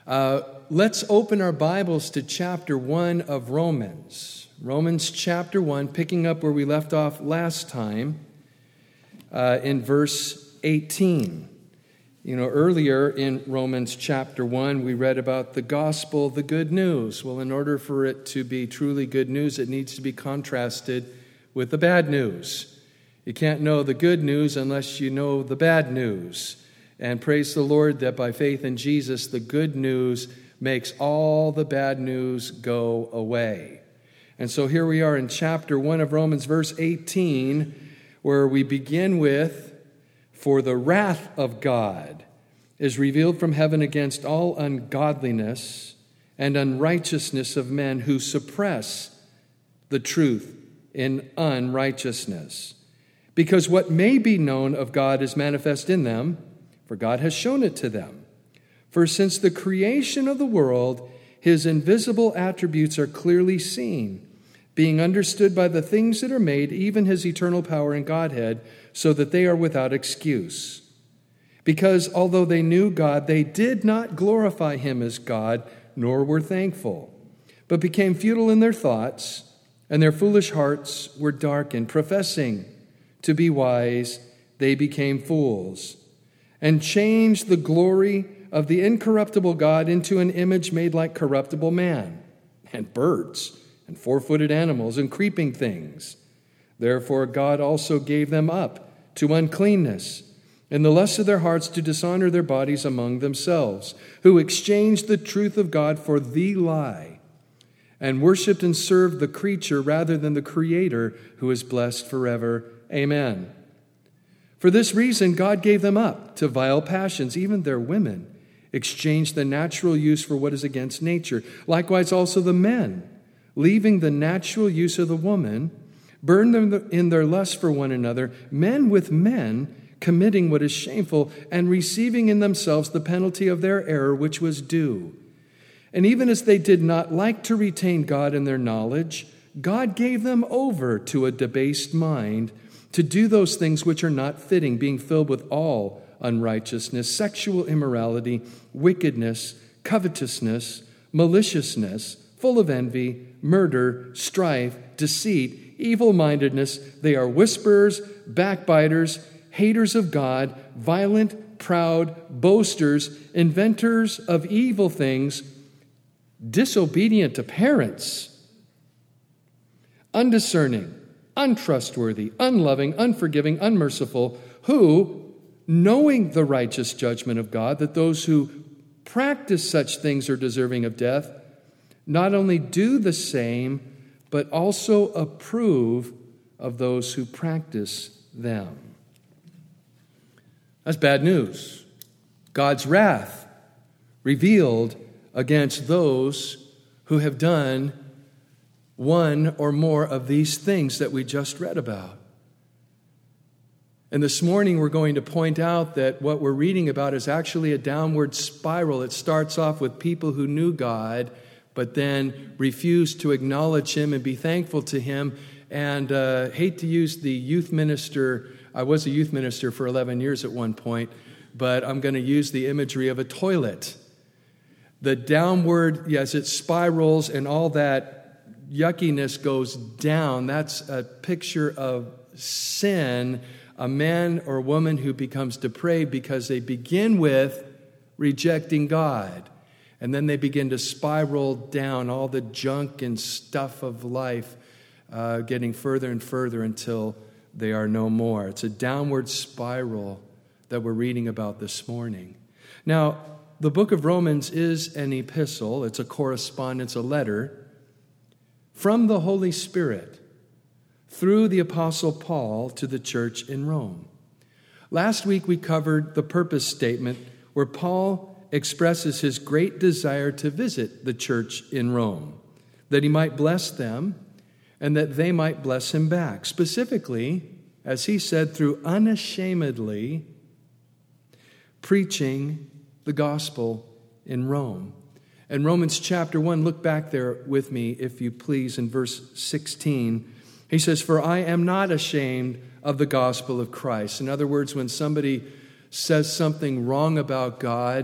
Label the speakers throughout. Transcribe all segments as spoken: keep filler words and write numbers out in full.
Speaker 1: Uh, let's open our Bibles to chapter one of Romans. Romans chapter one, picking up where we left off last time uh, in verse eighteen. You know, earlier in Romans chapter one, we read about the gospel, the good news. Well, in order for it to be truly good news, it needs to be contrasted with the bad news. You can't know the good news unless you know the bad news. And praise the Lord that by faith in Jesus, the good news makes all the bad news go away. And so here we are in chapter one of Romans, verse eighteen, where we begin with, "For the wrath of God is revealed from heaven against all ungodliness and unrighteousness of men who suppress the truth in unrighteousness. Because what may be known of God is manifest in them, for God has shown it to them. For since the creation of the world, his invisible attributes are clearly seen, being understood by the things that are made, even his eternal power and Godhead, so that they are without excuse. Because although they knew God, they did not glorify him as God, nor were thankful, but became futile in their thoughts, and their foolish hearts were darkened. Professing to be wise, they became fools, and changed the glory of the incorruptible God into an image made like corruptible man, and birds, and four-footed animals, and creeping things. Therefore God also gave them up to uncleanness, in the lust of their hearts to dishonor their bodies among themselves, who exchanged the truth of God for the lie, and worshipped and served the creature rather than the Creator, who is blessed forever. Amen. For this reason, God gave them up to vile passions. Even their women exchanged the natural use for what is against nature. Likewise also the men, leaving the natural use of the woman, burned them in their lust for one another, men with men, committing what is shameful, and receiving in themselves the penalty of their error which was due. And even as they did not like to retain God in their knowledge, God gave them over to a debased mind, to do those things which are not fitting, being filled with all unrighteousness, sexual immorality, wickedness, covetousness, maliciousness, full of envy, murder, strife, deceit, evil-mindedness. They are whisperers, backbiters, haters of God, violent, proud, boasters, inventors of evil things, disobedient to parents, undiscerning, untrustworthy, unloving, unforgiving, unmerciful, who, knowing the righteous judgment of God, that those who practice such things are deserving of death, not only do the same, but also approve of those who practice them." That's bad news. God's wrath revealed against those who have done one or more of these things that we just read about. And this morning we're going to point out that what we're reading about is actually a downward spiral. It starts off with people who knew God, but then refused to acknowledge him and be thankful to him. And uh, hate to use the youth minister, I was a youth minister for eleven years at one point, but I'm going to use the imagery of a toilet. The downward, yes, it spirals and all that yuckiness goes down. That's a picture of sin, a man or woman who becomes depraved because they begin with rejecting God. And then they begin to spiral down, all the junk and stuff of life, uh, getting further and further until they are no more. It's a downward spiral that we're reading about this morning. Now, the book of Romans is an epistle. It's a correspondence, a letter from the Holy Spirit through the Apostle Paul to the church in Rome. Last week we covered the purpose statement where Paul expresses his great desire to visit the church in Rome, that he might bless them and that they might bless him back. Specifically, as he said, through unashamedly preaching the gospel in Rome. In Romans chapter one, look back there with me, if you please, in verse sixteen. He says, "For I am not ashamed of the gospel of Christ." In other words, when somebody says something wrong about God,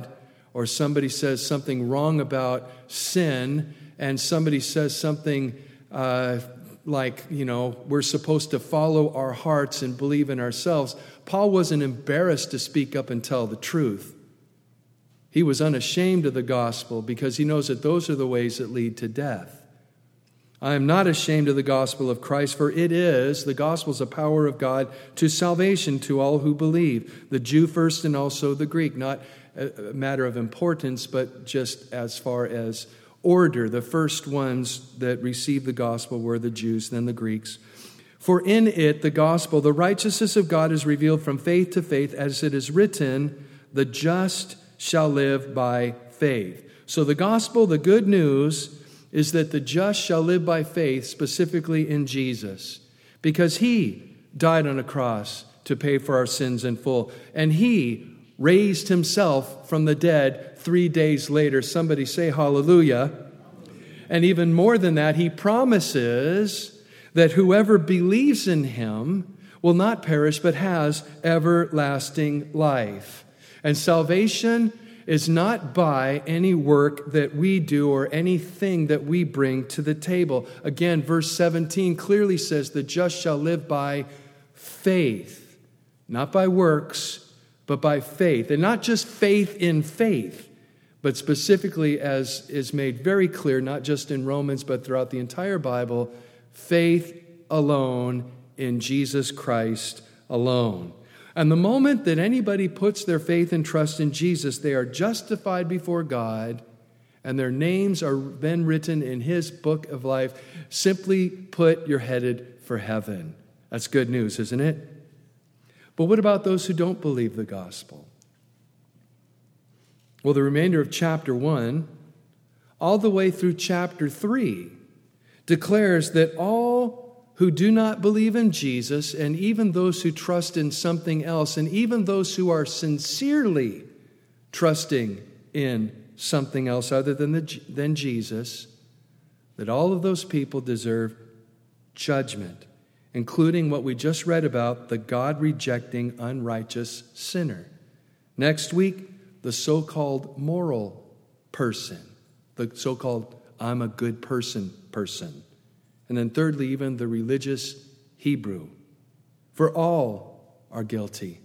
Speaker 1: or somebody says something wrong about sin, and somebody says something uh, like, you know, we're supposed to follow our hearts and believe in ourselves, Paul wasn't embarrassed to speak up and tell the truth. He was unashamed of the gospel because he knows that those are the ways that lead to death. I am not ashamed of the gospel of Christ, for it is, the gospel is the power of God to salvation to all who believe, the Jew first and also the Greek, not a matter of importance, but just as far as order. The first ones that received the gospel were the Jews, then the Greeks. For in it, the gospel, the righteousness of God is revealed from faith to faith, as it is written, the just shall live by faith. So the gospel, the good news, is that the just shall live by faith, specifically in Jesus, because he died on a cross to pay for our sins in full, and he raised himself from the dead three days later. Somebody say hallelujah. And even more than that, he promises that whoever believes in him will not perish but has everlasting life. And salvation is not by any work that we do or anything that we bring to the table. Again, verse seventeen clearly says the just shall live by faith, not by works, but by faith. And not just faith in faith, but specifically, as is made very clear, not just in Romans, but throughout the entire Bible, faith alone in Jesus Christ alone. And the moment that anybody puts their faith and trust in Jesus, they are justified before God, and their names are then written in his book of life. Simply put, you're headed for heaven. That's good news, isn't it? But what about those who don't believe the gospel? Well, the remainder of chapter one, all the way through chapter three, declares that all who do not believe in Jesus, and even those who trust in something else, and even those who are sincerely trusting in something else other than, the, than Jesus, that all of those people deserve judgment, including what we just read about, the God-rejecting, unrighteous sinner. Next week, the so-called moral person, the so-called I'm a good person person. And then thirdly, even the religious Hebrew. For all are guilty.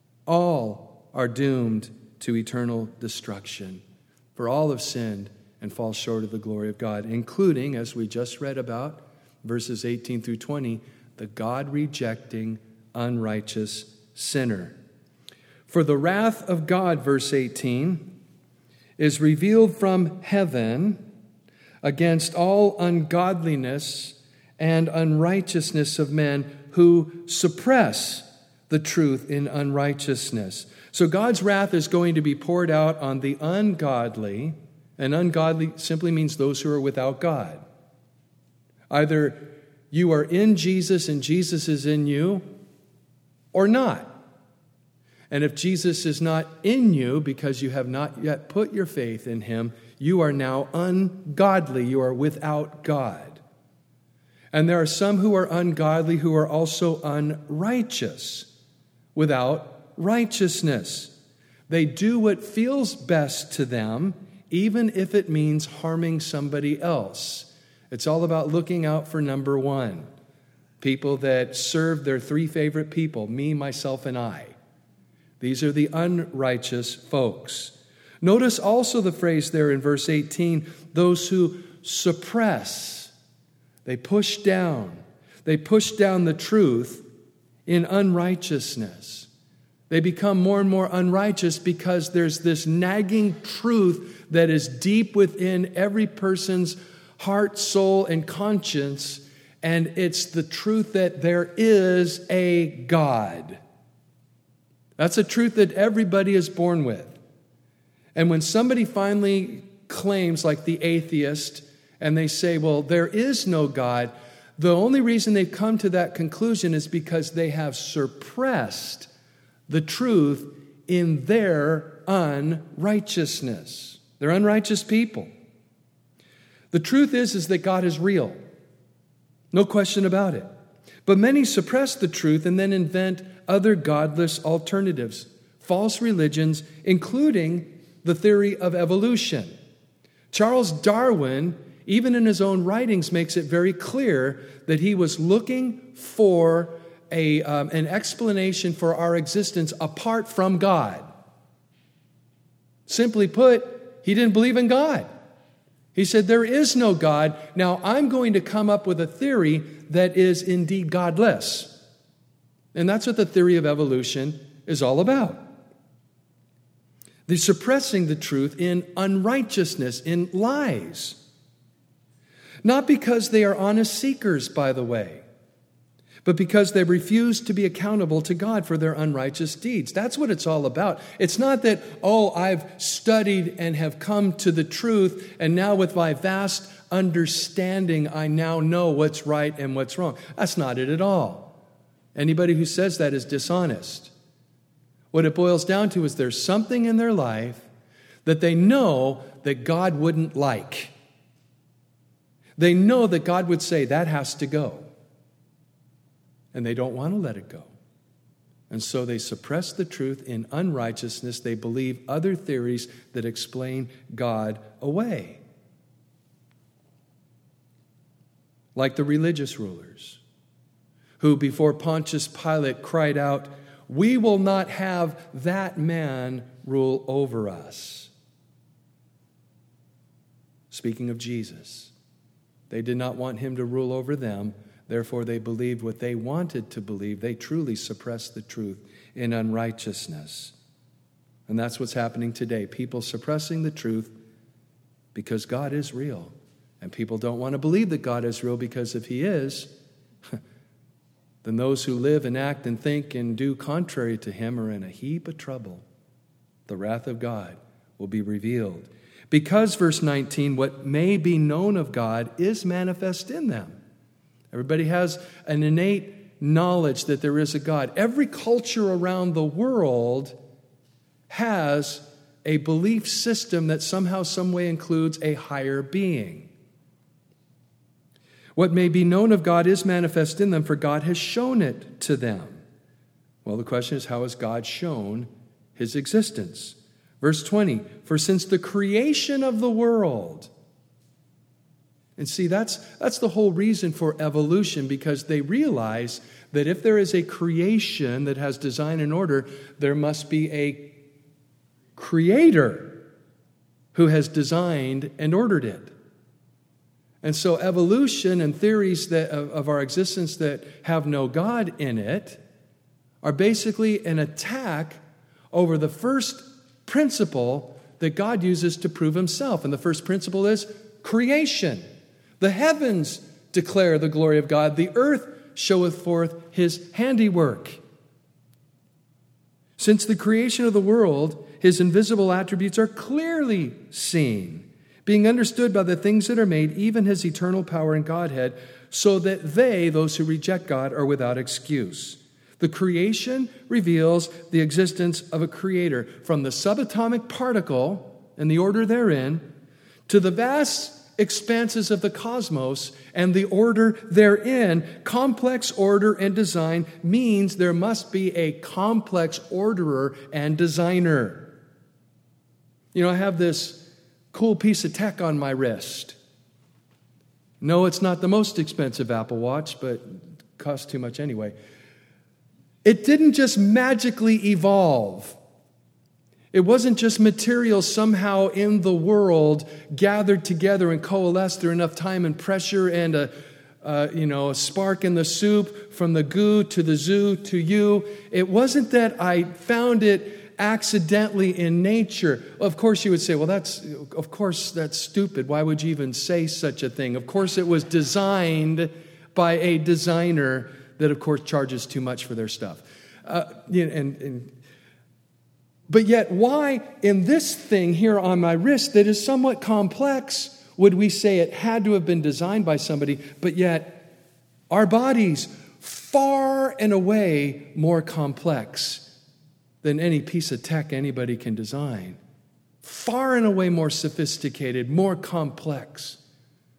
Speaker 1: All are doomed to eternal destruction. For all have sinned and fall short of the glory of God, including, as we just read about, verses eighteen through twenty, the God-rejecting, unrighteous sinner. For the wrath of God, verse eighteen, is revealed from heaven against all ungodliness and unrighteousness of men who suppress the truth in unrighteousness. So God's wrath is going to be poured out on the ungodly, and ungodly simply means those who are without God. Either you are in Jesus and Jesus is in you, or not. And if Jesus is not in you because you have not yet put your faith in him, you are now ungodly. You are without God. And there are some who are ungodly who are also unrighteous, without righteousness. They do what feels best to them, even if it means harming somebody else. It's all about looking out for number one. People that serve their three favorite people, me, myself, and I. These are the unrighteous folks. Notice also the phrase there in verse eighteen, those who suppress. They push down. They push down the truth in unrighteousness. They become more and more unrighteous because there's this nagging truth that is deep within every person's heart, soul, and conscience, and it's the truth that there is a God. That's a truth that everybody is born with. And when somebody finally claims, like the atheist, and they say, well, there is no God, the only reason they've come to that conclusion is because they have suppressed the truth in their unrighteousness. They're unrighteous people. The truth is, is that God is real. No question about it. But many suppress the truth and then invent other godless alternatives, false religions, including the theory of evolution. Charles Darwin, even in his own writings, makes it very clear that he was looking for a, um, an explanation for our existence apart from God. Simply put, he didn't believe in God. He said, there is no God. Now I'm going to come up with a theory that is indeed godless. And that's what the theory of evolution is all about. They're suppressing the truth in unrighteousness, in lies. Not because they are honest seekers, by the way, but because they refuse to be accountable to God for their unrighteous deeds. That's what it's all about. It's not that, oh, I've studied and have come to the truth, and now with my vast understanding, I now know what's right and what's wrong. That's not it at all. Anybody who says that is dishonest. What it boils down to is there's something in their life that they know that God wouldn't like. They know that God would say, that has to go. And they don't want to let it go. And so they suppress the truth in unrighteousness. They believe other theories that explain God away. Like the religious rulers, who before Pontius Pilate cried out, we will not have that man rule over us. Speaking of Jesus, they did not want him to rule over them. Therefore, they believed what they wanted to believe. They truly suppressed the truth in unrighteousness. And that's what's happening today. People suppressing the truth because God is real. And people don't want to believe that God is real because if he is, then those who live and act and think and do contrary to him are in a heap of trouble. The wrath of God will be revealed. Because, verse nineteen, what may be known of God is manifest in them. Everybody has an innate knowledge that there is a God. Every culture around the world has a belief system that somehow, some way includes a higher being. What may be known of God is manifest in them, for God has shown it to them. Well, the question is, how has God shown his existence? Verse twenty, for since the creation of the world. And see, that's, that's the whole reason for evolution, because they realize that if there is a creation that has design and order, there must be a creator who has designed and ordered it. And so evolution and theories that, of, of our existence that have no God in it are basically an attack over the first principle that God uses to prove himself. And the first principle is creation. The heavens declare the glory of God. The earth showeth forth his handiwork. Since the creation of the world, his invisible attributes are clearly seen, being understood by the things that are made, even his eternal power and Godhead, so that they, those who reject God, are without excuse. The creation reveals the existence of a creator, from the subatomic particle and the order therein, to the vast expanses of the cosmos and the order therein. Complex order and design means there must be a complex orderer and designer. You know, I have this cool piece of tech on my wrist. No, it's not the most expensive Apple Watch, but it costs too much anyway. It didn't just magically evolve. It wasn't just material somehow in the world gathered together and coalesced through enough time and pressure and a, uh, you know, a spark in the soup from the goo to the zoo to you. It wasn't that I found it accidentally in nature. Of course, you would say, well, that's, of course, that's stupid. Why would you even say such a thing? Of course, it was designed by a designer that, of course, charges too much for their stuff. Uh, you know, and, and But yet, why in this thing here on my wrist that is somewhat complex would we say it had to have been designed by somebody, but yet our bodies far and away more complex than any piece of tech anybody can design. Far and away more sophisticated, more complex.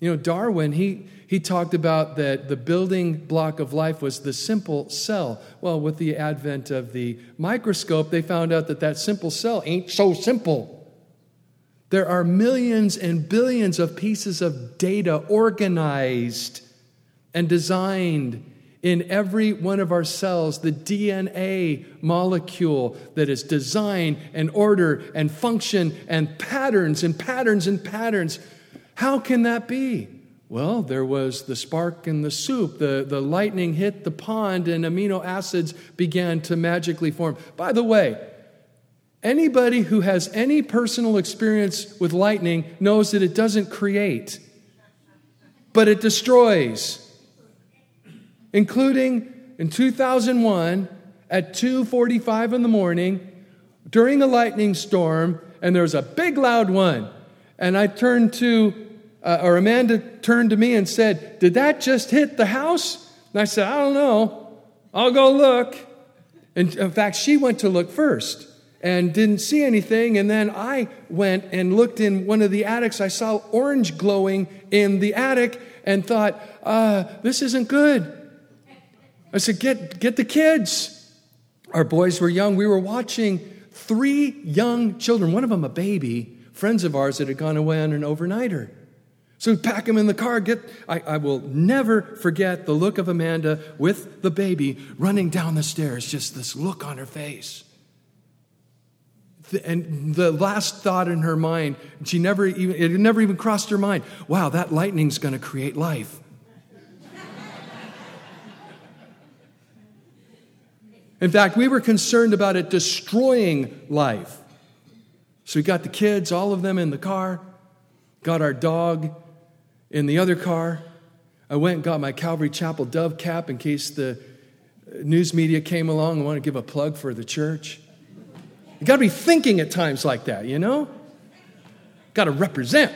Speaker 1: You know, Darwin, he, he talked about that the building block of life was the simple cell. Well, with the advent of the microscope, they found out that that simple cell ain't so simple. There are millions and billions of pieces of data organized and designed in every one of our cells, the D N A molecule that is design and order and function and patterns and patterns and patterns. How can that be? Well, there was the spark in the soup. The, the lightning hit the pond and amino acids began to magically form. By the way, anybody who has any personal experience with lightning knows that it doesn't create, but it destroys. Including in two thousand one at two forty-five in the morning during a lightning storm, and there was a big loud one. And I turned to, uh, or Amanda turned to me and said, "Did that just hit the house?" And I said, "I don't know. I'll go look." And in fact, she went to look first and didn't see anything. And then I went and looked in one of the attics. I saw orange glowing in the attic and thought, uh, this isn't good. I said, get, get the kids. Our boys were young. We were watching three young children, one of them a baby, friends of ours that had gone away on an overnighter. So we pack them in the car. Get. I, I will never forget the look of Amanda with the baby running down the stairs, just this look on her face. And the last thought in her mind, she never even, it never even crossed her mind, wow, that lightning's going to create life. In fact, we were concerned about it destroying life. So we got the kids, all of them in the car, got our dog in the other car. I went and got my Calvary Chapel dove cap in case the news media came along and wanted to give a plug for the church. You got to be thinking at times like that, you know? Got to represent.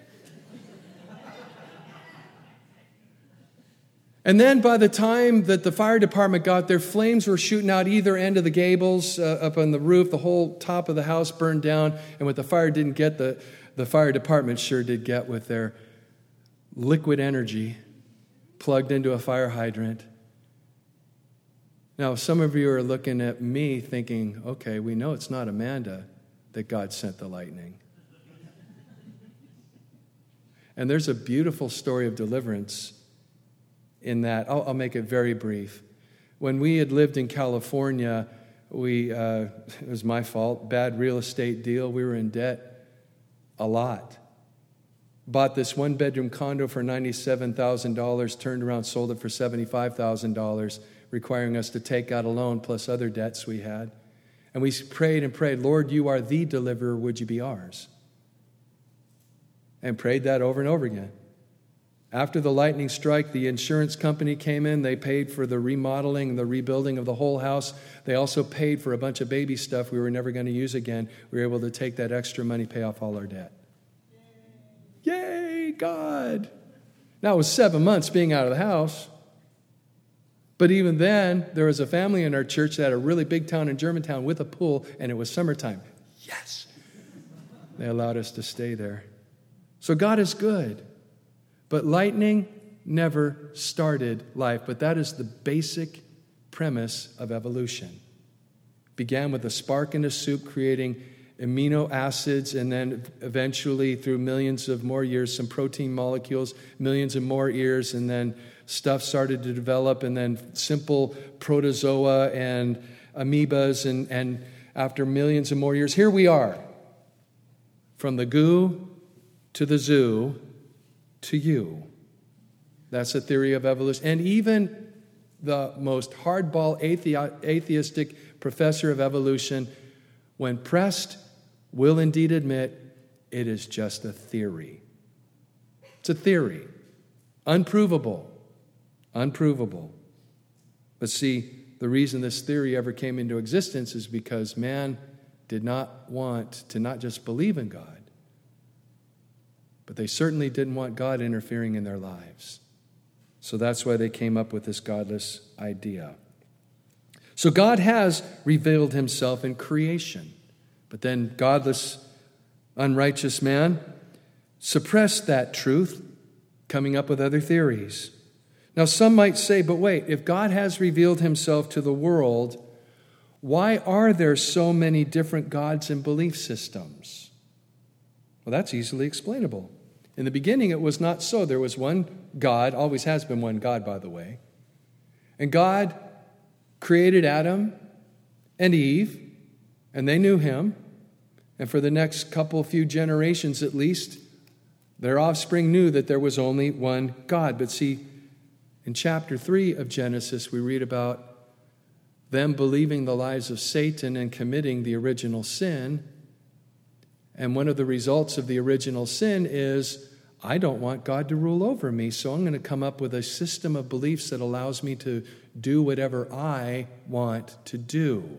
Speaker 1: And then by the time that the fire department got there, flames were shooting out either end of the gables, uh, up on the roof. The whole top of the house burned down. And what the fire didn't get, the, the fire department sure did get with their liquid energy plugged into a fire hydrant. Now, some of you are looking at me thinking, okay, we know it's not Amanda that God sent the lightning. And there's a beautiful story of deliverance in that. I'll, I'll make it very brief. When we had lived in California, we uh, it was my fault, bad real estate deal. We were in debt a lot. Bought this one-bedroom condo for ninety-seven thousand dollars, turned around, sold it for seventy-five thousand dollars, requiring us to take out a loan plus other debts we had. And we prayed and prayed, Lord, you are the deliverer, would you be ours? And prayed that over and over again. After the lightning strike, the insurance company came in. They paid for the remodeling and the rebuilding of the whole house. They also paid for a bunch of baby stuff we were never going to use again. We were able to take that extra money, pay off all our debt. Yay, God. Now, it was seven months being out of the house. But even then, there was a family in our church that had a really big town in Germantown with a pool, and it was summertime. Yes. They allowed us to stay there. So God is good. But lightning never started life. But that is the basic premise of evolution. Began with a spark in a soup, creating amino acids, and then eventually, through millions of more years, some protein molecules, millions of more years, and then stuff started to develop, and then simple protozoa and amoebas, and, and after millions of more years, here we are. From the goo to the zoo to you. That's a theory of evolution. And even the most hardball athe- atheistic professor of evolution, when pressed, will indeed admit it is just a theory. It's a theory. Unprovable. Unprovable. But see, the reason this theory ever came into existence is because man did not want to not just believe in God, but they certainly didn't want God interfering in their lives. So that's why they came up with this godless idea. So God has revealed himself in creation. But then godless, unrighteous man suppressed that truth, coming up with other theories. Now, some might say, but wait, if God has revealed himself to the world, why are there so many different gods and belief systems? Well, that's easily explainable. In the beginning, it was not so. There was one God, always has been one God, by the way. And God created Adam and Eve, and they knew him. And for the next couple, few generations at least, their offspring knew that there was only one God. But see, in chapter three of Genesis, we read about them believing the lies of Satan and committing the original sin. And one of the results of the original sin is, I don't want God to rule over me, so I'm going to come up with a system of beliefs that allows me to do whatever I want to do,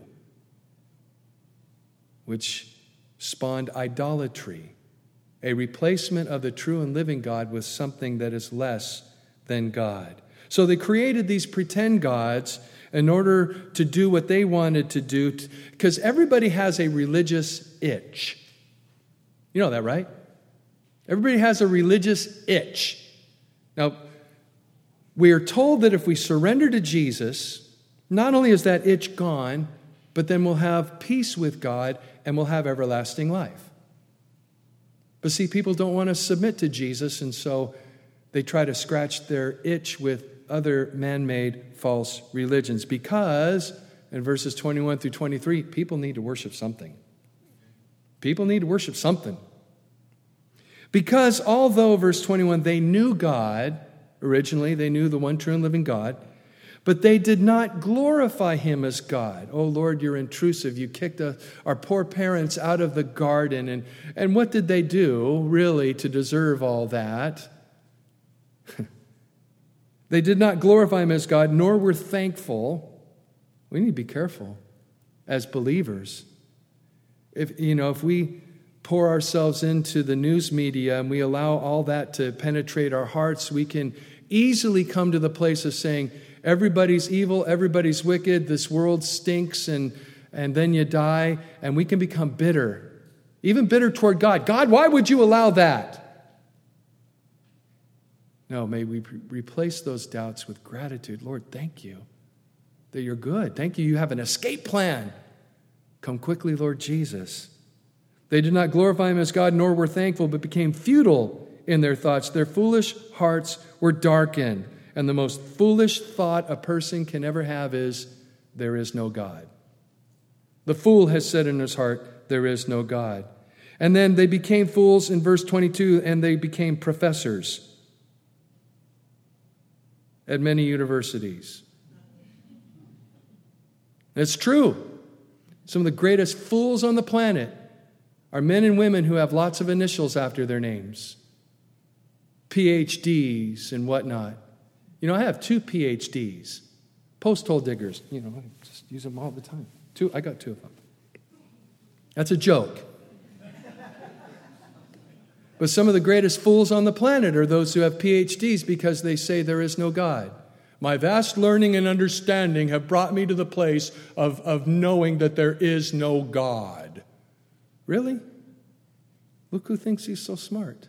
Speaker 1: which spawned idolatry, a replacement of the true and living God with something that is less than God. So they created these pretend gods in order to do what they wanted to do, because everybody has a religious itch. You know that, right? Everybody has a religious itch. Now, we are told that if we surrender to Jesus, not only is that itch gone, but then we'll have peace with God and we'll have everlasting life. But see, people don't want to submit to Jesus, and so they try to scratch their itch with other man-made false religions, because in verses twenty-one through twenty-three, people need to worship something. People need to worship something. Because although, verse twenty-one, they knew God, originally they knew the one true and living God, but they did not glorify him as God. Oh, Lord, you're intrusive. You kicked a, our poor parents out of the garden. And, and what did they do, really, to deserve all that? They did not glorify him as God, nor were thankful. We need to be careful as believers. If, you know, if we pour ourselves into the news media and we allow all that to penetrate our hearts, we can easily come to the place of saying, everybody's evil, everybody's wicked, this world stinks, and, and then you die, and we can become bitter, even bitter toward God. God, why would you allow that? No, may we re- replace those doubts with gratitude. Lord, thank you that you're good. Thank you, you have an escape plan. Come quickly, Lord Jesus. They did not glorify him as God, nor were thankful, but became futile in their thoughts. Their foolish hearts were darkened. And the most foolish thought a person can ever have is, there is no God. The fool has said in his heart, there is no God. And then they became fools in verse twenty-two, and they became professors at many universities. It's true. Some of the greatest fools on the planet are men and women who have lots of initials after their names. P H Ds and whatnot. You know, I have two P H Ds. Post-hole diggers. You know, I just use them all the time. Two, I got two of them. That's a joke. But some of the greatest fools on the planet are those who have P H Ds because they say there is no God. My vast learning and understanding have brought me to the place of, of knowing that there is no God. Really? Look who thinks he's so smart.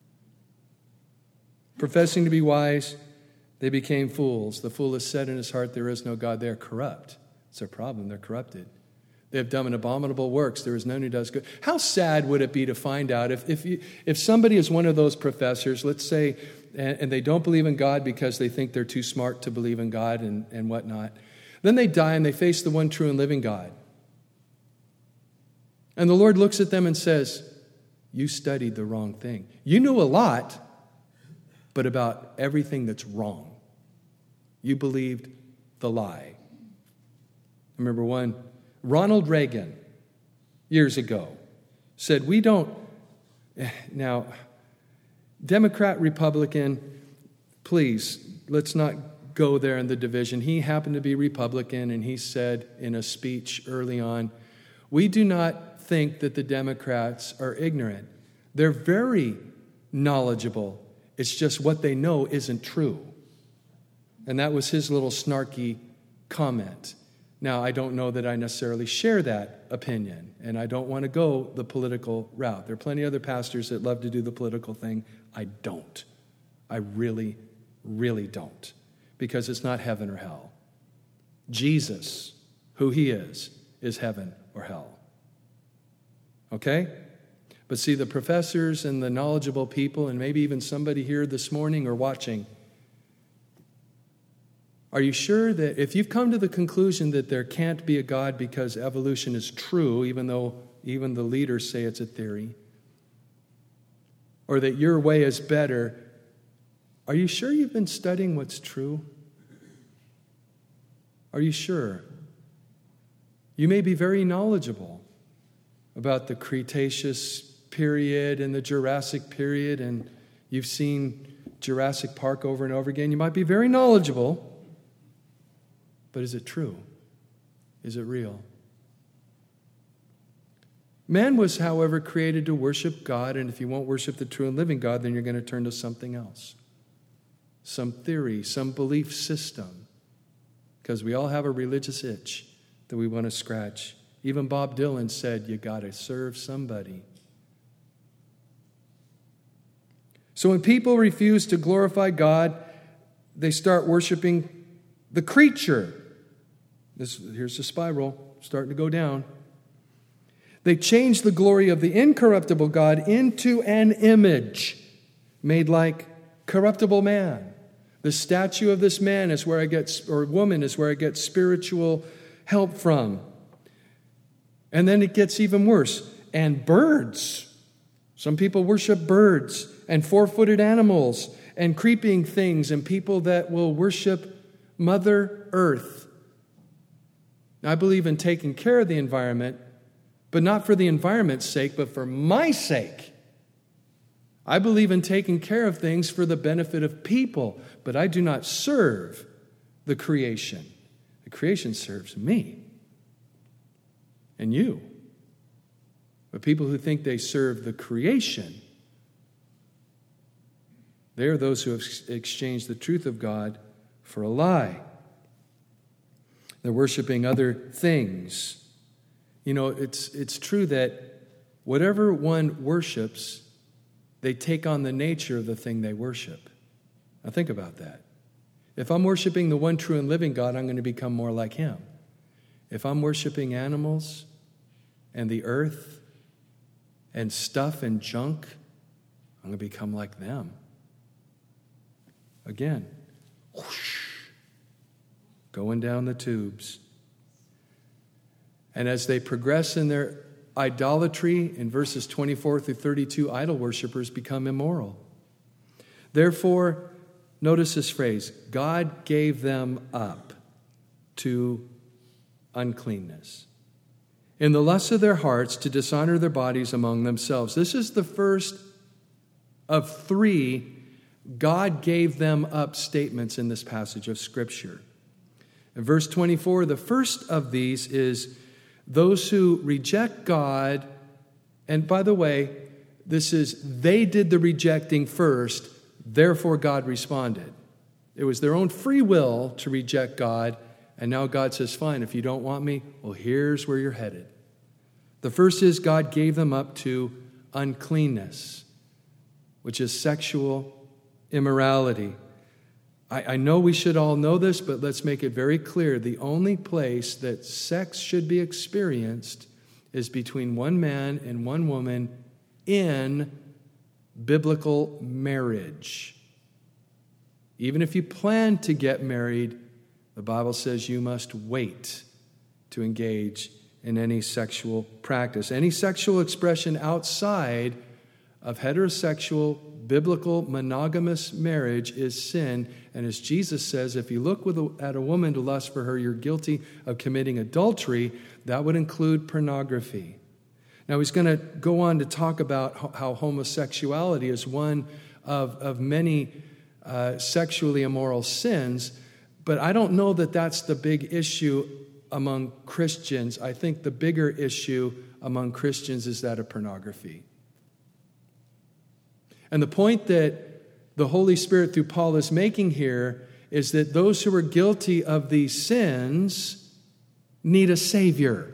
Speaker 1: Professing to be wise, they became fools. The fool has said in his heart, there is no God. They are corrupt. It's their problem. They're corrupted. They have done abominable works. There is none who does good. How sad would it be to find out if if, you, if somebody is one of those professors, let's say, and, and they don't believe in God because they think they're too smart to believe in God and, and whatnot. Then they die and they face the one true and living God. And the Lord looks at them and says, you studied the wrong thing. You knew a lot, but about everything that's wrong. You believed the lie. I remember one, Ronald Reagan, years ago, said, we don't, now, Democrat, Republican, please, let's not go there in the division. He happened to be Republican, and he said in a speech early on, we do not think that the Democrats are ignorant. They're very knowledgeable. It's just what they know isn't true. And that was his little snarky comment. Now, I don't know that I necessarily share that opinion, and I don't want to go the political route. There are plenty of other pastors that love to do the political thing. I don't. I really, really don't. Because it's not heaven or hell. Jesus, who he is, is heaven or hell. Okay? But see, the professors and the knowledgeable people, and maybe even somebody here this morning or watching, are you sure that if you've come to the conclusion that there can't be a God because evolution is true, even though even the leaders say it's a theory, or that your way is better, are you sure you've been studying what's true? Are you sure? You may be very knowledgeable about the Cretaceous period and the Jurassic period, and you've seen Jurassic Park over and over again. You might be very knowledgeable, but is it true? Is it real? Man was, however, created to worship God, and if you won't worship the true and living God, then you're going to turn to something else. Some theory, some belief system. Because we all have a religious itch that we want to scratch. Even Bob Dylan said, you got to serve somebody. So when people refuse to glorify God, they start worshiping the creature. This, here's the spiral, starting to go down. They change the glory of the incorruptible God into an image made like corruptible man. The statue of this man is where I get, or woman is where I get spiritual help from. And then it gets even worse. And birds. Some people worship birds and four-footed animals and creeping things and people that will worship Mother Earth. Now, I believe in taking care of the environment, but not for the environment's sake, but for my sake. I believe in taking care of things for the benefit of people, but I do not serve the creation. The creation serves me and you. But people who think they serve the creation, they are those who have exchanged the truth of God for a lie. They're worshiping other things. You know, it's it's true that whatever one worships, they take on the nature of the thing they worship. Now think about that. If I'm worshiping the one true and living God, I'm going to become more like him. If I'm worshiping animals and the earth and stuff and junk, I'm going to become like them. Again, whoosh, going down the tubes. And as they progress in their idolatry, in verses twenty-four through thirty-two, idol worshipers become immoral. Therefore, notice this phrase, God gave them up to uncleanness, in the lusts of their hearts to dishonor their bodies among themselves. This is the first of three God gave them up statements in this passage of Scripture. In verse twenty-four, the first of these is those who reject God, and by the way, this is they did the rejecting first, therefore God responded. It was their own free will to reject God, and now God says, fine, if you don't want me, well, here's where you're headed. The first is God gave them up to uncleanness, which is sexual immorality. I, I know we should all know this, but let's make it very clear. The only place that sex should be experienced is between one man and one woman in biblical marriage. Even if you plan to get married, the Bible says you must wait to engage in any sexual practice. Any sexual expression outside of heterosexual, biblical, monogamous marriage is sin. And as Jesus says, if you look with a, at a woman to lust for her, you're guilty of committing adultery. That would include pornography. Now, he's going to go on to talk about how homosexuality is one of, of many uh, sexually immoral sins, but I don't know that that's the big issue among Christians. I think the bigger issue among Christians is that of pornography. And the point that the Holy Spirit through Paul is making here is that those who are guilty of these sins need a Savior.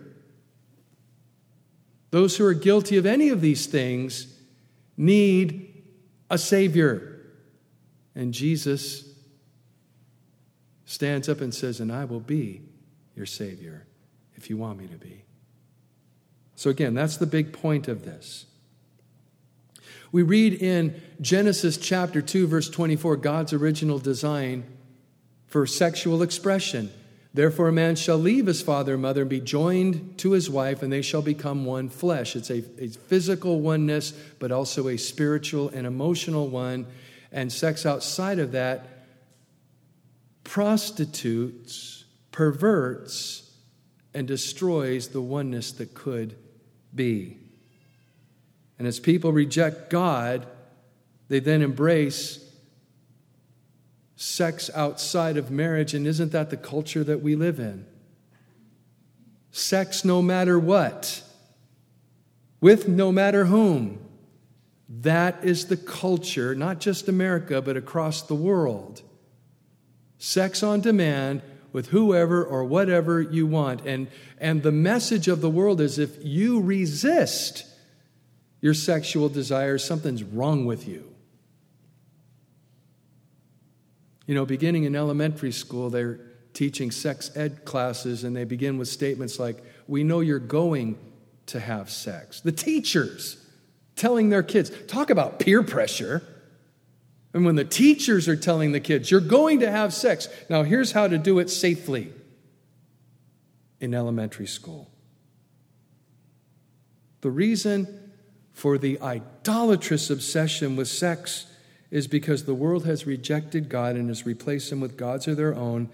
Speaker 1: Those who are guilty of any of these things need a Savior. And Jesus stands up and says, and I will be your Savior if you want me to be. So again, that's the big point of this. We read in Genesis chapter two, verse twenty-four, God's original design for sexual expression. Therefore, a man shall leave his father and mother and be joined to his wife, and they shall become one flesh. It's a, a physical oneness, but also a spiritual and emotional one. And sex outside of that prostitutes, perverts, and destroys the oneness that could be. And as people reject God, they then embrace sex outside of marriage. And isn't that the culture that we live in? Sex no matter what, with no matter whom. That is the culture, not just America, but across the world. Sex on demand with whoever or whatever you want. And, and the message of the world is if you resist your sexual desires, something's wrong with you. You know, beginning in elementary school, they're teaching sex ed classes, and they begin with statements like, we know you're going to have sex. The teachers telling their kids, talk about peer pressure. And when the teachers are telling the kids, you're going to have sex. Now, here's how to do it safely in elementary school. The reason for the idolatrous obsession with sex is because the world has rejected God and has replaced him with gods of their own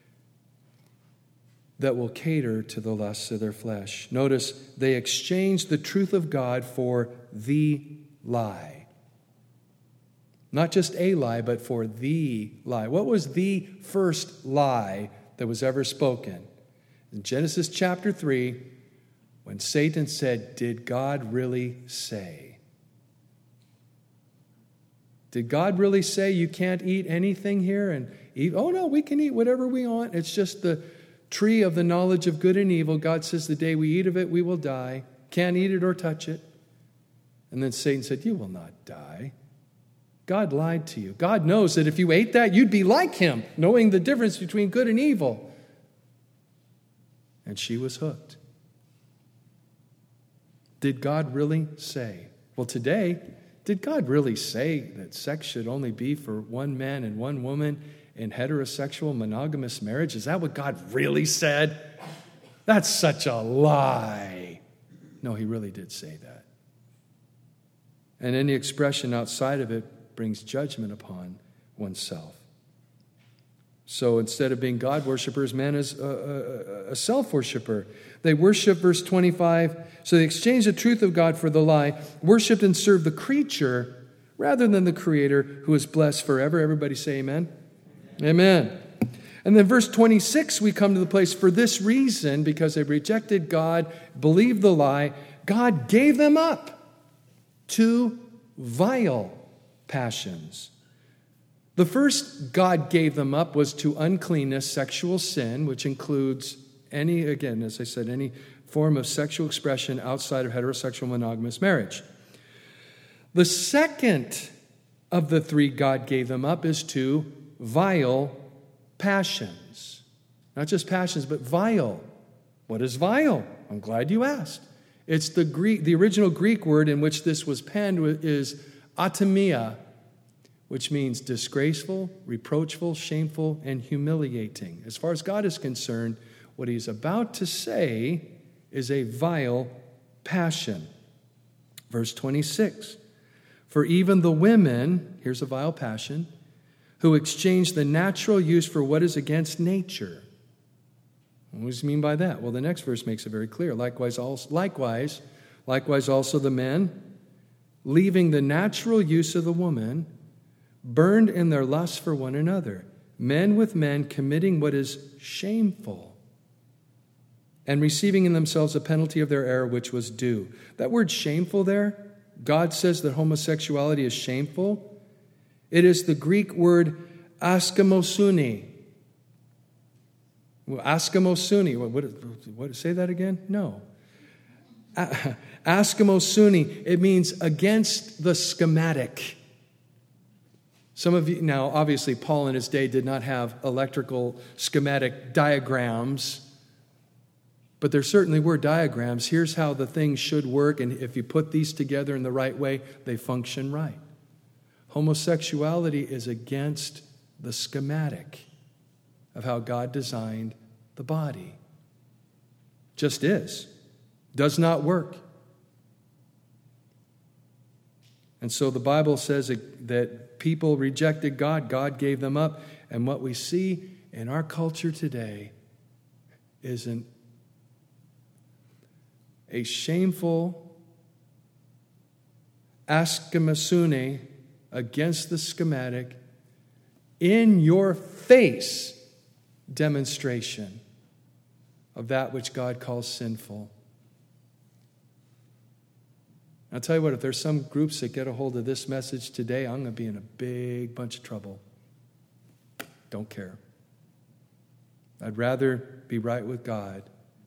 Speaker 1: that will cater to the lusts of their flesh. Notice, they exchanged the truth of God for the lie. Not just a lie, but for the lie. What was the first lie that was ever spoken? In Genesis chapter three, when Satan said, did God really say? Did God really say you can't eat anything here? And eat? Oh no, we can eat whatever we want. It's just the tree of the knowledge of good and evil. God says the day we eat of it, we will die. Can't eat it or touch it. And then Satan said, you will not die. God lied to you. God knows that if you ate that, you'd be like him, knowing the difference between good and evil. And she was hooked. Did God really say? Well, today, did God really say that sex should only be for one man and one woman in heterosexual monogamous marriage? Is that what God really said? That's such a lie. No, he really did say that. And any expression outside of it brings judgment upon oneself. So instead of being God worshipers, man is a, a, a self-worshiper. They worship, verse twenty-five, so they exchanged the truth of God for the lie, worshiped and served the creature rather than the Creator, who is blessed forever. Everybody say amen. Amen. Amen. And then verse twenty-six, we come to the place, for this reason, because they rejected God, believed the lie, God gave them up to vile passions. The first God gave them up was to uncleanness, sexual sin, which includes any, again, as I said, any form of sexual expression outside of heterosexual monogamous marriage. The second of the three God gave them up is to vile passions. Not just passions, but vile. What is vile? I'm glad you asked. It's the Greek, the original Greek word in which this was penned is atomia, which means disgraceful, reproachful, shameful, and humiliating. As far as God is concerned, what he's about to say is a vile passion. Verse twenty-six, for even the women, here's a vile passion, who exchange the natural use for what is against nature. What does he mean by that? Well, the next verse makes it very clear. Likewise, also, likewise, likewise also the men, leaving the natural use of the woman, burned in their lust for one another, men with men committing what is shameful, and receiving in themselves a penalty of their error which was due. That word shameful there, God says that homosexuality is shameful. It is the Greek word askimosuni. Askimosuni. What, what, what, say that again? No. Askimosuni. It means against the schematic. Some of you, now obviously Paul in his day did not have electrical schematic diagrams, but there certainly were diagrams. Here's how the things should work, and if you put these together in the right way, they function right. Homosexuality is against the schematic of how God designed the body. Just is. Does not work. And so the Bible says that people rejected God, God gave them up. And what we see in our culture today is an, a shameful askamasune against the schematic, in your face demonstration of that which God calls sinful. I'll tell you what, if there's some groups that get a hold of this message today, I'm going to be in a big bunch of trouble. Don't care. I'd rather be right with God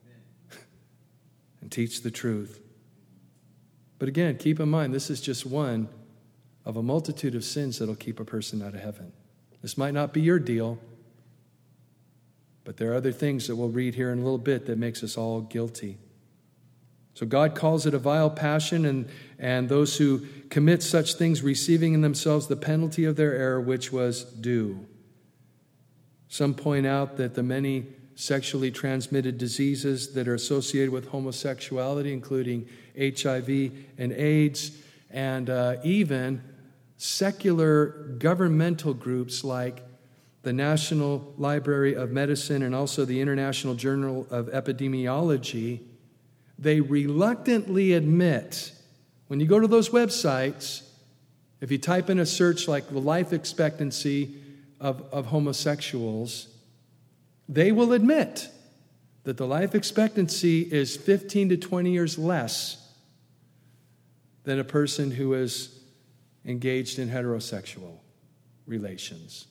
Speaker 1: and teach the truth. But again, keep in mind, this is just one of a multitude of sins that'll keep a person out of heaven. This might not be your deal, but there are other things that we'll read here in a little bit that makes us all guilty. So God calls it a vile passion, and, and those who commit such things receiving in themselves the penalty of their error, which was due. Some point out that the many sexually transmitted diseases that are associated with homosexuality, including H I V and AIDS, and uh, even secular governmental groups like the National Library of Medicine and also the International Journal of Epidemiology, they reluctantly admit, when you go to those websites, if you type in a search like the life expectancy of, of homosexuals, they will admit that the life expectancy is fifteen to twenty years less than a person who is engaged in heterosexual relations.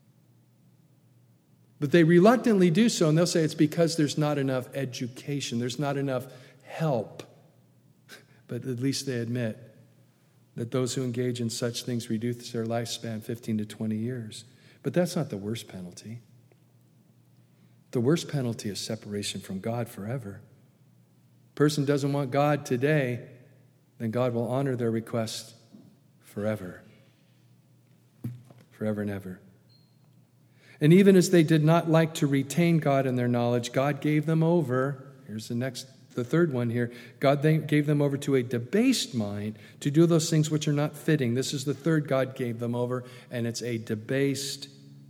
Speaker 1: But they reluctantly do so, and they'll say it's because there's not enough education, there's not enough help. But at least they admit that those who engage in such things reduce their lifespan fifteen to twenty years. But that's not the worst penalty. The worst penalty is separation from God forever. Person doesn't want God today, then God will honor their request forever. Forever and ever. And even as they did not like to retain God in their knowledge, God gave them over. Here's the next, the third one here. God gave them over to a debased mind to do those things which are not fitting. This is the third God gave them over, and it's a debased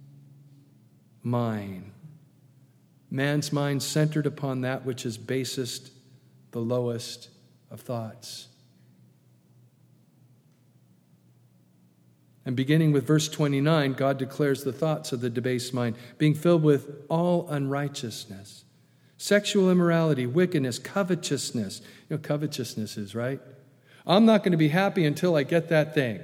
Speaker 1: mind. Man's mind centered upon that which is basest, the lowest of thoughts. And beginning with verse twenty-nine, God declares the thoughts of the debased mind, being filled with all unrighteousness, sexual immorality, wickedness, covetousness. You know, covetousness is, right? I'm not going to be happy until I get that thing.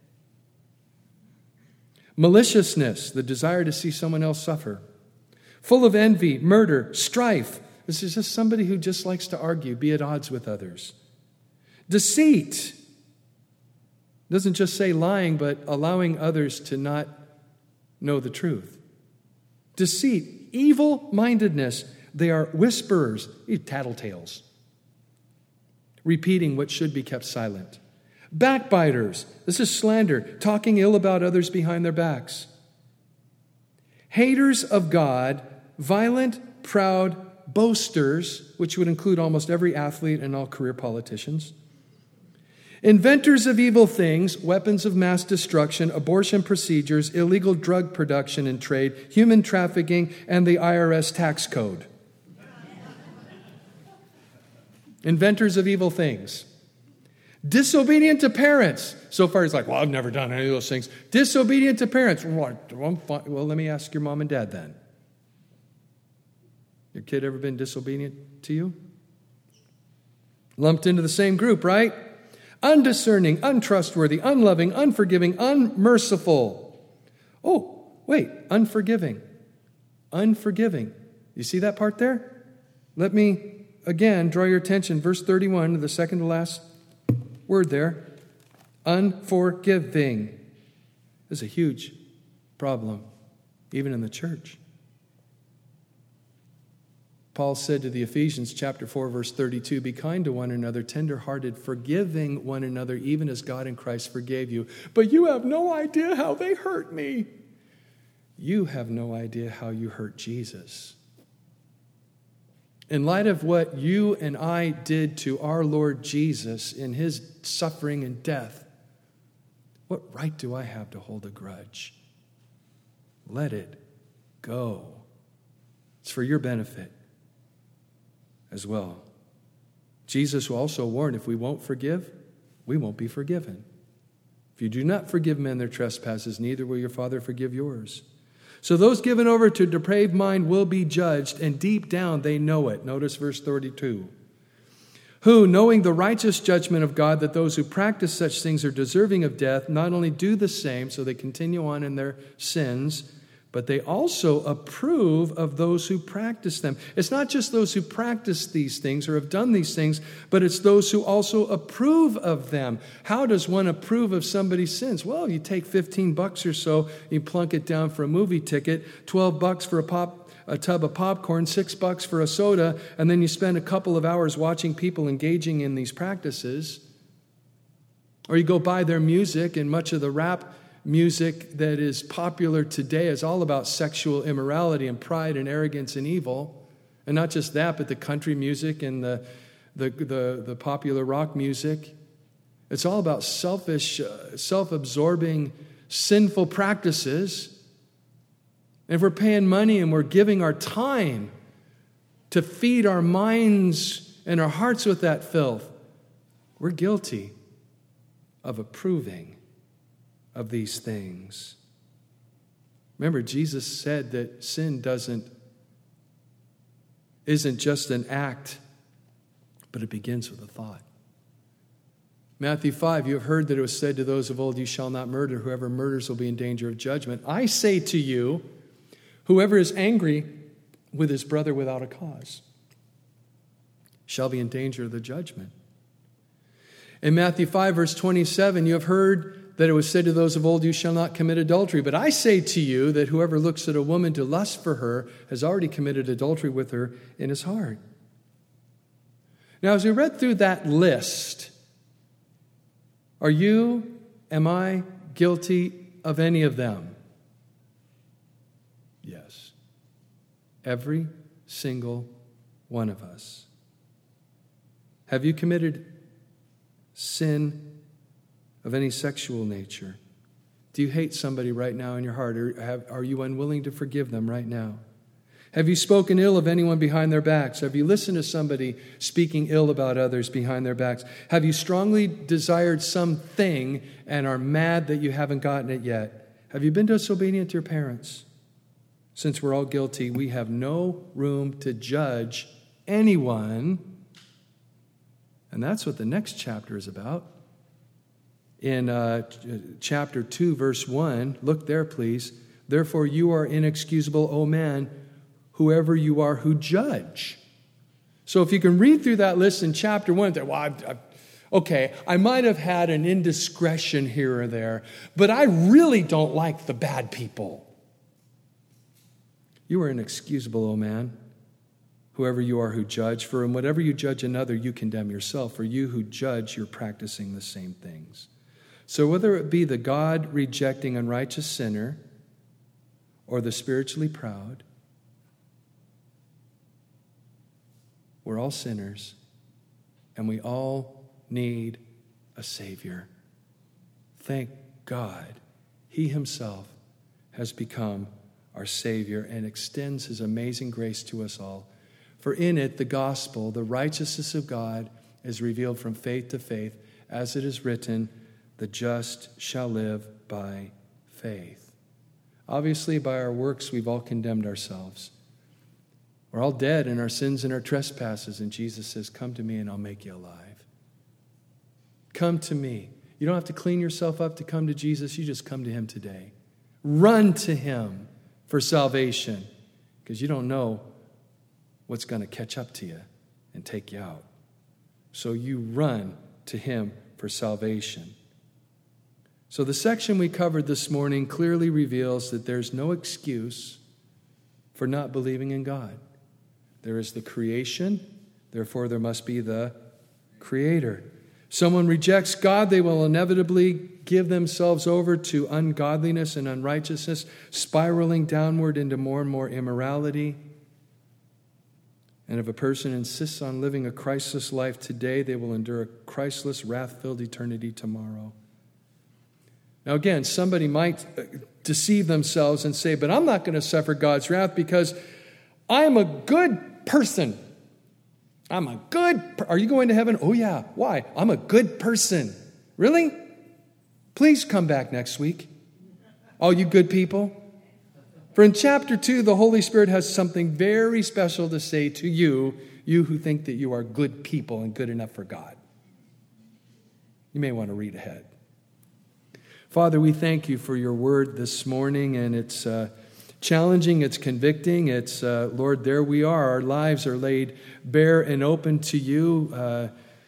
Speaker 1: Maliciousness, the desire to see someone else suffer. Full of envy, murder, strife. This is just somebody who just likes to argue, be at odds with others. Deceit. Doesn't just say lying, but allowing others to not know the truth. Deceit, evil-mindedness. They are whisperers, tattletales, repeating what should be kept silent. Backbiters. This is slander, talking ill about others behind their backs. Haters of God, violent, proud, boasters, which would include almost every athlete and all career politicians. Inventors of evil things, weapons of mass destruction, abortion procedures, illegal drug production and trade, human trafficking, and the I R S tax code. Inventors of evil things. Disobedient to parents. So far he's like, well, I've never done any of those things. Disobedient to parents. Well, well, let me ask your mom and dad then. Your kid ever been disobedient to you? Lumped into the same group, right? Undiscerning, untrustworthy, unloving, unforgiving, unmerciful. Oh, wait, unforgiving. Unforgiving. You see that part there? Let me, again, draw your attention. Verse thirty-one, the second to last word there. Unforgiving. This is a huge problem, even in the church. Paul said to the Ephesians, chapter four, verse thirty-two, be kind to one another, tender-hearted, forgiving one another, even as God in Christ forgave you. But you have no idea how they hurt me. You have no idea how you hurt Jesus. In light of what you and I did to our Lord Jesus in his suffering and death, what right do I have to hold a grudge? Let it go. It's for your benefit as well. Jesus also warned, if we won't forgive, we won't be forgiven. If you do not forgive men their trespasses, neither will your Father forgive yours. So those given over to a depraved mind will be judged, and deep down they know it. Notice verse thirty-two. Who, knowing the righteous judgment of God, that those who practice such things are deserving of death, not only do the same, so they continue on in their sins, but they also approve of those who practice them. It's not just those who practice these things or have done these things, but it's those who also approve of them. How does one approve of somebody's sins? Well, you take fifteen bucks or so, you plunk it down for a movie ticket, twelve bucks for a pop, a tub of popcorn, six bucks for a soda, and then you spend a couple of hours watching people engaging in these practices. Or you go buy their music, and much of the rap music that is popular today is all about sexual immorality and pride and arrogance and evil. And not just that, but the country music and the, the, the, the popular rock music. It's all about selfish, uh, self-absorbing, sinful practices. And if we're paying money and we're giving our time to feed our minds and our hearts with that filth, we're guilty of approving of these things. Remember, Jesus said that sin doesn't, isn't just an act, but it begins with a thought. Matthew five, you have heard that it was said to those of old, you shall not murder. Whoever murders will be in danger of judgment. I say to you, whoever is angry with his brother without a cause shall be in danger of the judgment. In Matthew five, verse twenty-seven, you have heard that it was said to those of old, you shall not commit adultery. But I say to you that whoever looks at a woman to lust for her has already committed adultery with her in his heart. Now, as we read through that list, are you, am I guilty of any of them? Yes. Every single one of us. Have you committed sin of any sexual nature? Do you hate somebody right now in your heart, or have, are you unwilling to forgive them right now? Have you spoken ill of anyone behind their backs? Have you listened to somebody speaking ill about others behind their backs? Have you strongly desired something and are mad that you haven't gotten it yet? Have you been disobedient to your parents? Since we're all guilty, we have no room to judge anyone. And that's what the next chapter is about. In uh, chapter two, verse one, look there, please. Therefore, you are inexcusable, O man, whoever you are who judge. So if you can read through that list in chapter one, well, I, I, okay, I might have had an indiscretion here or there, but I really don't like the bad people. You are inexcusable, O man, whoever you are who judge. For in whatever you judge another, you condemn yourself. For you who judge, you're practicing the same things. So whether it be the God-rejecting unrighteous sinner or the spiritually proud, we're all sinners, and we all need a Savior. Thank God, He Himself has become our Savior and extends His amazing grace to us all. For in it, the gospel, the righteousness of God, is revealed from faith to faith, as it is written, the just shall live by faith. Obviously, by our works, we've all condemned ourselves. We're all dead in our sins and our trespasses, and Jesus says, come to me and I'll make you alive. Come to me. You don't have to clean yourself up to come to Jesus. You just come to Him today. Run to Him for salvation, because you don't know what's going to catch up to you and take you out. So you run to Him for salvation. So the section we covered this morning clearly reveals that there's no excuse for not believing in God. There is the creation, therefore there must be the Creator. Someone rejects God, they will inevitably give themselves over to ungodliness and unrighteousness, spiraling downward into more and more immorality. And if a person insists on living a Christless life today, they will endure a Christless, wrath-filled eternity tomorrow. Now again, somebody might deceive themselves and say, but I'm not going to suffer God's wrath because I'm a good person. I'm a good, per- are you going to heaven? Oh yeah. Why? I'm a good person. Really? Please come back next week, all you good people. For in chapter two, the Holy Spirit has something very special to say to you, you who think that you are good people and good enough for God. You may want to read ahead. Father, we thank you for your word this morning, and it's uh, challenging, it's convicting, it's, uh, Lord, there we are. Our lives are laid bare and open to you. Uh,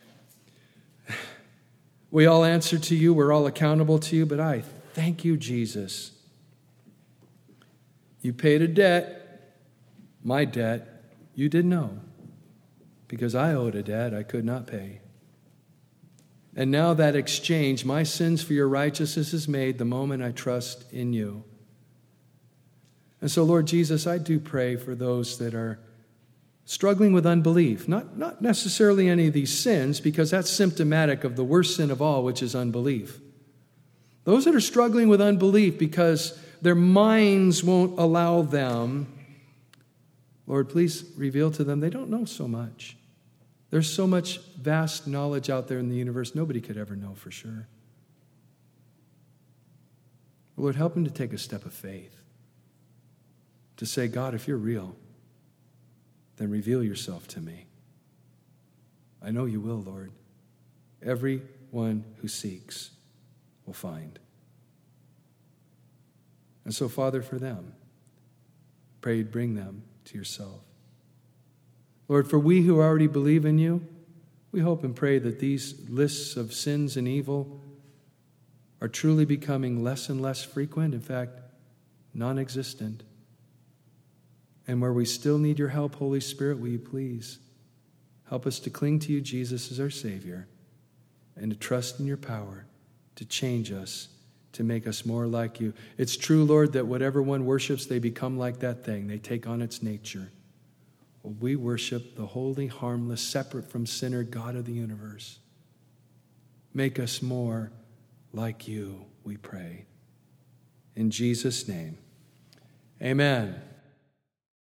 Speaker 1: we all answer to you, we're all accountable to you, but I thank you, Jesus. You paid a debt, my debt, you didn't know, because I owed a debt I could not pay. And now that exchange, my sins for your righteousness, is made the moment I trust in you. And so, Lord Jesus, I do pray for those that are struggling with unbelief. Not, not necessarily any of these sins, because that's symptomatic of the worst sin of all, which is unbelief. Those that are struggling with unbelief because their minds won't allow them, Lord, please reveal to them they don't know so much. There's so much vast knowledge out there in the universe, nobody could ever know for sure. Lord, help them to take a step of faith. To say, God, if you're real, then reveal yourself to me. I know you will, Lord. Everyone who seeks will find. And so, Father, for them, pray you'd bring them to yourself. Lord, for we who already believe in you, we hope and pray that these lists of sins and evil are truly becoming less and less frequent, in fact, non-existent. And where we still need your help, Holy Spirit, will you please help us to cling to you, Jesus, as our Savior, and to trust in your power to change us, to make us more like you. It's true, Lord, that whatever one worships, they become like that thing. They take on its nature. We worship the holy, harmless, separate from sinner God of the universe. Make us more like you, we pray. In Jesus' name, amen.